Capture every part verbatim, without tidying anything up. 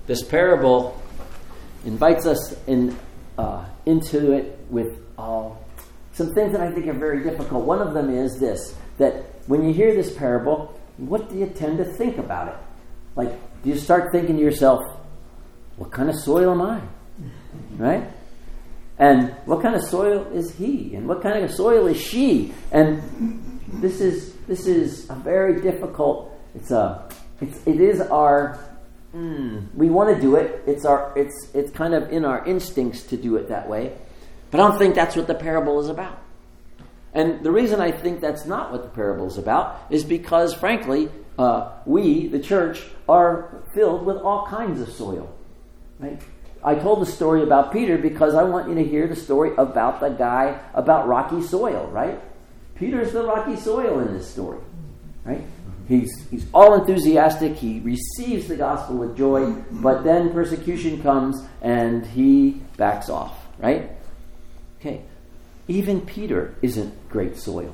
this parable invites us in uh, into it with uh, some things that I think are very difficult. One of them is this, that when you hear this parable, what do you tend to think about it? Like, do you start thinking to yourself, what kind of soil am I? Right? And what kind of soil is he? And what kind of soil is she? And this is this is a very difficult. It's a it's it is our. Mm, we want to do it. It's our it's it's kind of in our instincts to do it that way. But I don't think that's what the parable is about. And the reason I think that's not what the parable is about is because, frankly, uh, we, the church, are filled with all kinds of soil. Right? I told the story about Peter because I want you to hear the story about the guy, about rocky soil, right? Peter's the rocky soil in this story, right? He's he's all enthusiastic. He receives the gospel with joy, but then persecution comes and he backs off, right? Okay. Even Peter isn't great soil.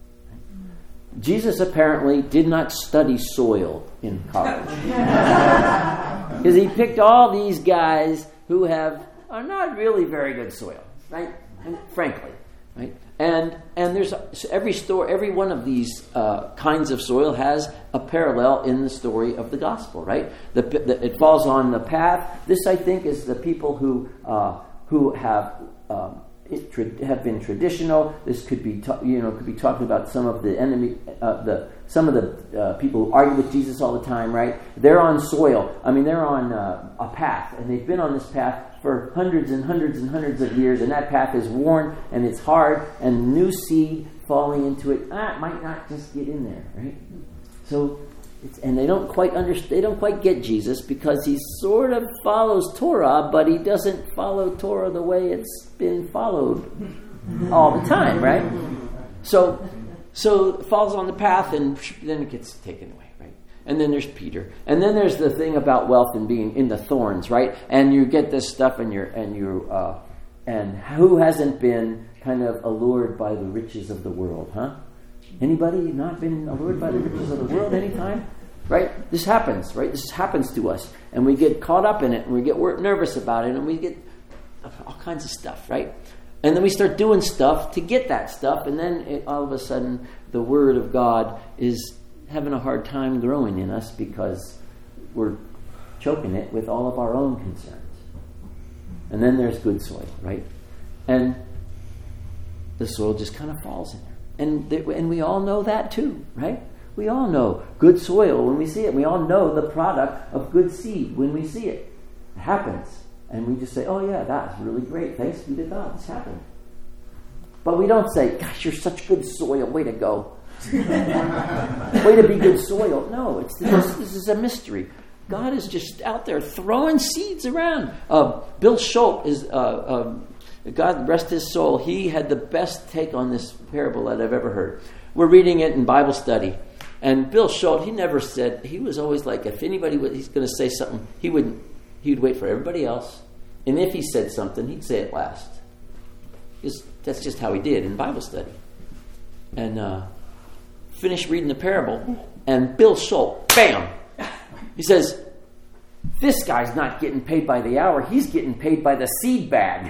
Jesus apparently did not study soil in college. Because he picked all these guys who have are not really very good soil, right? And frankly, right? And and there's every story, every one of these uh, kinds of soil has a parallel in the story of the gospel, right? The, the, it falls on the path. This, I think, is the people who uh, who have. Um, It tra- have been traditional. This could be, ta- you know, could be talking about some of the enemy, uh, the some of the uh, people who argue with Jesus all the time. Right? They're on soil. I mean, they're on uh, a path, and they've been on this path for hundreds and hundreds and hundreds of years, and that path is worn and it's hard, and new seed falling into it ah, it might not just get in there, right? So. It's, and they don't quite understand. They don't quite get Jesus because he sort of follows Torah, but he doesn't follow Torah the way it's been followed all the time, right? So, so it falls on the path, and then it gets taken away, right? And then there's Peter, and then there's the thing about wealth and being in the thorns, right? And you get this stuff, and you're and you uh, and who hasn't been kind of allured by the riches of the world, huh? Anybody not been allured by the riches of the world anytime? Right? This happens, right? This happens to us. And we get caught up in it, and we get nervous about it, and we get all kinds of stuff, right? And then we start doing stuff to get that stuff, and then it, all of a sudden the Word of God is having a hard time growing in us because we're choking it with all of our own concerns. And then there's good soil, right? And the soil just kind of falls in there. And th- and we all know that too, right? We all know good soil when we see it. We all know the product of good seed when we see it. It happens. And we just say, oh yeah, that's really great. Thanks be to God, this happened. But we don't say, gosh, you're such good soil. Way to go. Way to be good soil. No, it's this, this is a mystery. God is just out there throwing seeds around. Uh, Bill Schultz is... Uh, um, God rest his soul, he had the best take on this parable that I've ever heard. We're reading it in Bible study. And Bill Schultz, he never said, he was always like, if anybody was, he's going to say something, he would he would wait for everybody else. And if he said something, he'd say it last. Just, that's just how he did in Bible study. And uh, finished reading the parable, and Bill Schultz, bam! He says, this guy's not getting paid by the hour. He's getting paid by the seed bag.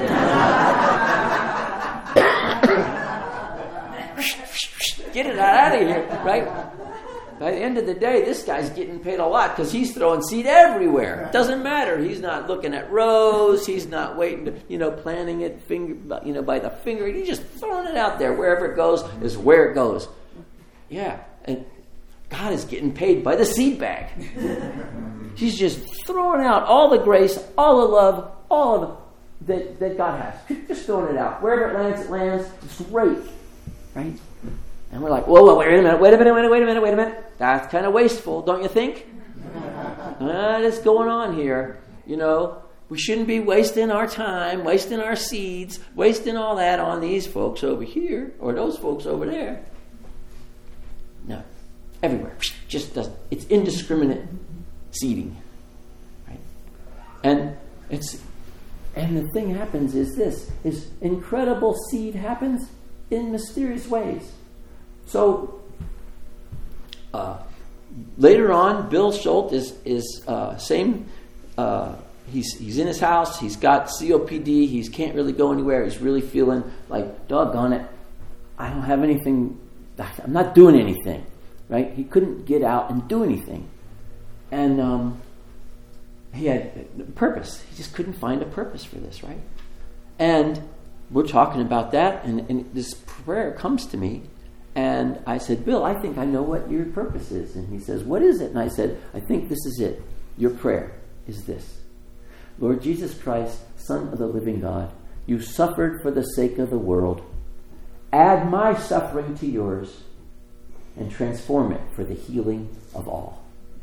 Get it out of here, right? By the end of the day, this guy's getting paid a lot because he's throwing seed everywhere. It doesn't matter. He's not looking at rows. He's not waiting to, you know, planting it finger, you know, by the finger. He's just throwing it out there. Wherever it goes is where it goes. Yeah, and God is getting paid by the seed bag. He's just throwing out all the grace, all the love, all of it that, that God has. Just throwing it out. Wherever it lands, it lands. It's great. Right? And we're like, whoa, whoa, wait a minute, wait a minute, wait a minute, wait a minute, wait a minute. That's kind of wasteful, don't you think? What's going on here? You know, we shouldn't be wasting our time, wasting our seeds, wasting all that on these folks over here or those folks over there. No. Everywhere. Just doesn't. It's indiscriminate seeding. Right? And it's and the thing happens is this is incredible seed happens in mysterious ways. So uh, later on, Bill Schultz is is uh, same uh, he's he's in his house. He's got C O P D. He can't really go anywhere. He's really feeling like, doggone it, I don't have anything. I'm not doing anything, right? He couldn't get out and do anything, and um, he had purpose. He just couldn't find a purpose for this, right? And we're talking about that, and, and this prayer comes to me, and I said, Bill, I think I know what your purpose is. And he says, what is it? And I said, I think this is it. Your prayer is this. Lord Jesus Christ, Son of the living God, you suffered for the sake of the world. Add my suffering to yours and transform it for the healing of all.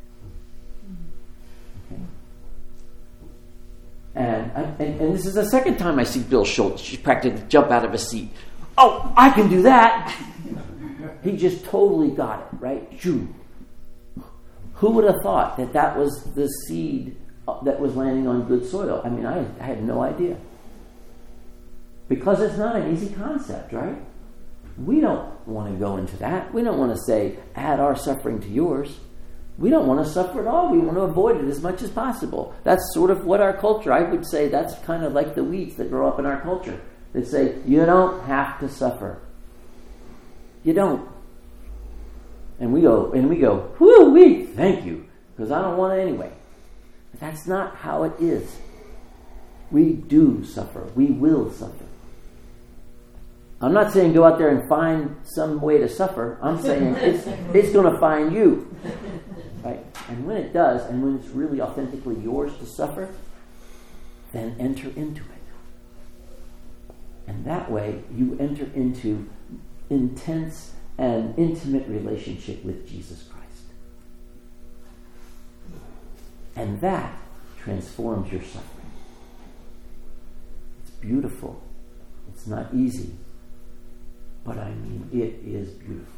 Okay. And, I, and and this is the second time I see Bill Schultz. She practically jump out of his seat. Oh, I can do that. He just totally got it, right? Who would have thought that that was the seed that was landing on good soil? I mean, I, I had no idea. Because it's not an easy concept, right? We don't want to go into that. We don't want to say, add our suffering to yours. We don't want to suffer at all. We want to avoid it as much as possible. That's sort of what our culture, I would say that's kind of like the weeds that grow up in our culture. They say, you don't have to suffer. You don't. And we go, and we go, whoo wee, thank you, because I don't want it anyway. But that's not how it is. We do suffer. We will suffer. I'm not saying go out there and find some way to suffer. I'm saying it's, it's going to find you. Right? And when it does, and when it's really authentically yours to suffer, then enter into it. And that way, you enter into intense and intimate relationship with Jesus Christ. And that transforms your suffering. It's beautiful. It's not easy. But I mean, it is beautiful.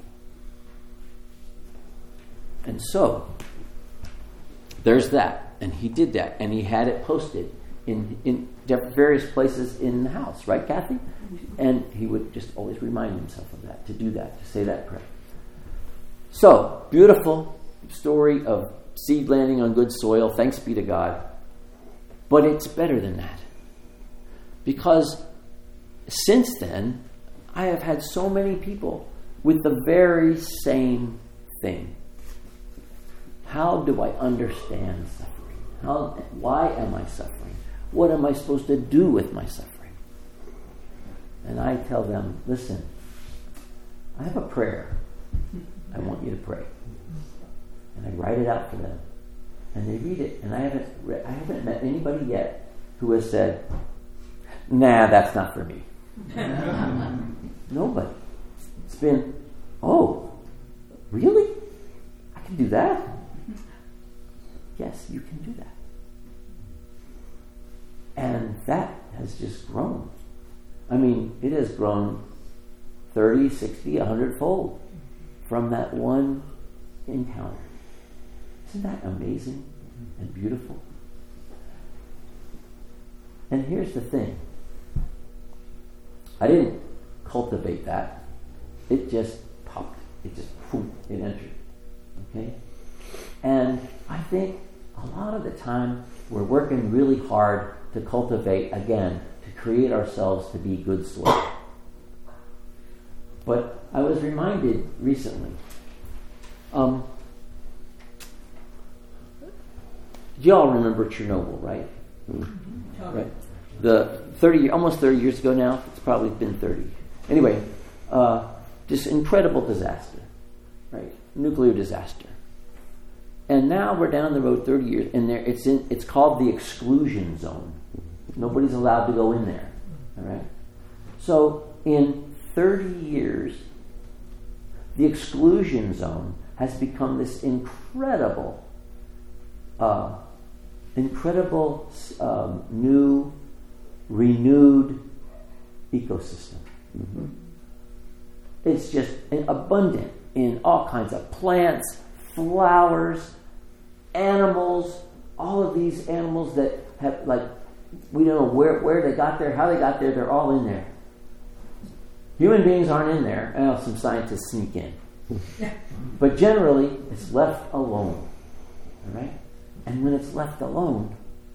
And so, there's that. And he did that. And he had it posted in, in various places in the house. Right, Kathy? And he would just always remind himself of that, to do that, to say that prayer. So, beautiful story of seed landing on good soil. Thanks be to God. But it's better than that. Because since then, I have had so many people with the very same thing. How do I understand suffering? How, why am I suffering? What am I supposed to do with my suffering? And I tell them, listen, I have a prayer I want you to pray. And I write it out for them. And they read it. And I haven't re- I haven't met anybody yet who has said, nah, that's not for me. Nobody. It's been, oh, really? I can do that? Yes, you can do that. And that has just grown. I mean, it has grown thirty, sixty, one hundred fold from that one encounter. Isn't that amazing and beautiful? And here's the thing. I didn't cultivate that. It just popped. It just, boom, it entered. Okay? And I think a lot of the time we're working really hard to cultivate, again, to create ourselves to be good soil. But I was reminded recently, um, you all remember Chernobyl, right? Mm-hmm. Right. The thirty, almost thirty years ago now. It's probably been thirty. Anyway, uh, this incredible disaster, right? Nuclear disaster. And now we're down the road thirty years, and there it's in. It's called the exclusion zone. Nobody's allowed to go in there. All right. So in thirty years, the exclusion zone has become this incredible, uh, incredible um, new, renewed ecosystem. Mm-hmm. It's just abundant in all kinds of plants, flowers, animals, all of these animals that have, like, we don't know where, where they got there, how they got there, they're all in there. Human beings aren't in there, and some scientists sneak in. But generally, it's left alone. All right? And when it's left alone,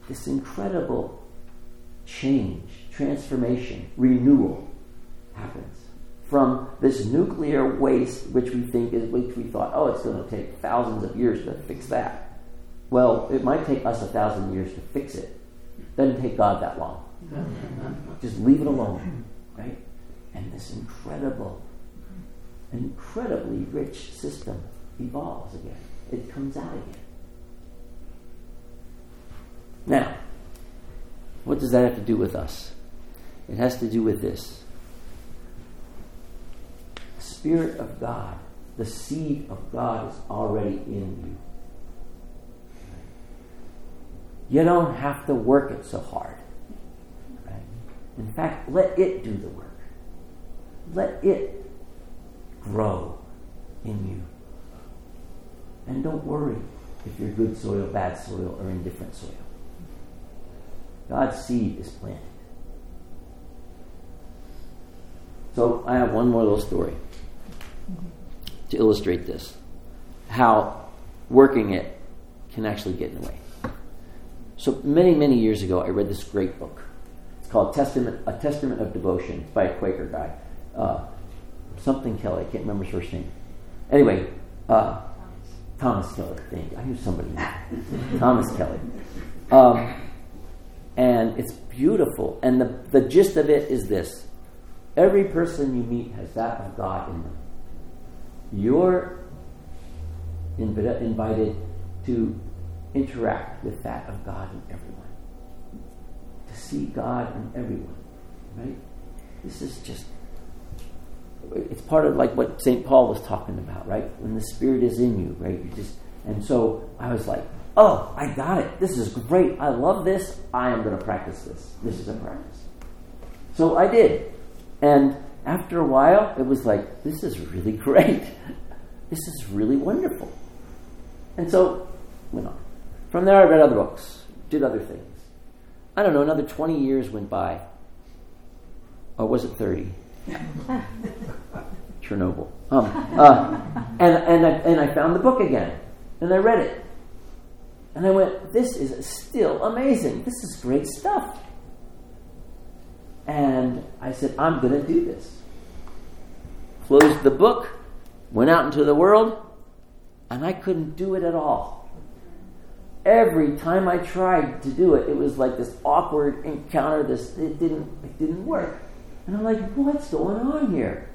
this incredible change, transformation, renewal happens from this nuclear waste, which we think is, which we thought, oh, it's going to take thousands of years to fix that. Well, it might take us a thousand years to fix it. Doesn't take God that long. Just leave it alone, right? And this incredible, incredibly rich system evolves again. It comes out again. Now, what does that have to do with us? It has to do with this. The Spirit of God, the seed of God is already in you. You don't have to work it so hard. Right? In fact, let it do the work. Let it grow in you. And don't worry if you're good soil, bad soil, or indifferent soil. God's seed is planted. So I have one more little story to illustrate this. How working it can actually get in the way. So many, many years ago, I read this great book. It's called Testament, A Testament of Devotion. It's by a Quaker guy. Uh, something Kelly. I can't remember his first name. Anyway, uh, Thomas Kelly. I think. I knew somebody knew. Thomas Kelly. Um, and it's beautiful. And the, the gist of it is this. Every person you meet has that of God in them. You're inv- invited to interact with that of God in everyone. To see God in everyone. Right? This is just, it's part of like what Saint Paul was talking about, right? When the Spirit is in you, right? You just, and so I was like, oh, I got it. This is great. I love this. I am going to practice this. This is a practice. So I did. And after a while, it was like, this is really great. This is really wonderful. And so, went on. From there, I read other books, did other things. I don't know, another twenty years went by. Or was it thirty? Chernobyl. Um, uh, and, and, I, and I found the book again. And I read it. And I went, this is still amazing. This is great stuff. And I said, I'm going to do this. Closed the book, went out into the world, and I couldn't do it at all. Every time I tried to do it, it was like this awkward encounter. This it didn't it didn't work. And I'm like, what's going on here?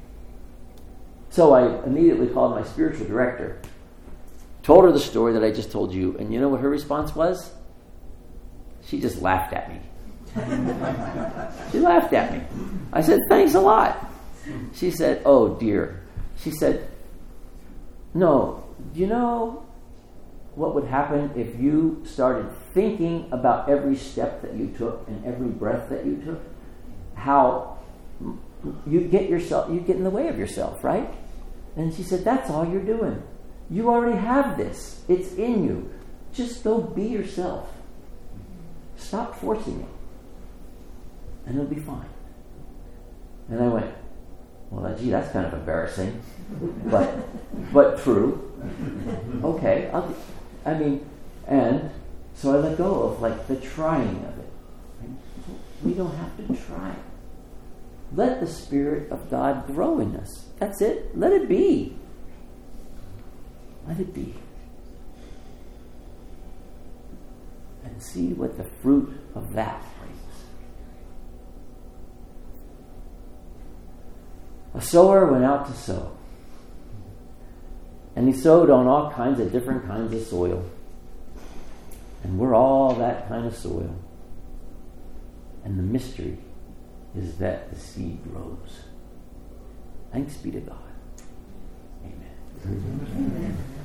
So I immediately called my spiritual director, told her the story that I just told you, and you know what her response was? She just laughed at me. She laughed at me. I said, thanks a lot. She said, oh dear. She said, no, you know what would happen if you started thinking about every step that you took and every breath that you took? How you get yourself, you get in the way of yourself, right? And she said, that's all you're doing. You already have this. It's in you. Just go be yourself. Stop forcing it. And it'll be fine. And I went, well, gee, that's kind of embarrassing. But but true. Okay. I'll, I mean, and so I let go of like the trying of it. We don't have to try. Let the Spirit of God grow in us. That's it. Let it be. Let it be. And see what the fruit of that brings. A sower went out to sow. And he sowed on all kinds of different kinds of soil. And we're all that kind of soil. And the mystery is that the seed grows. Thanks be to God. Amen. Amen.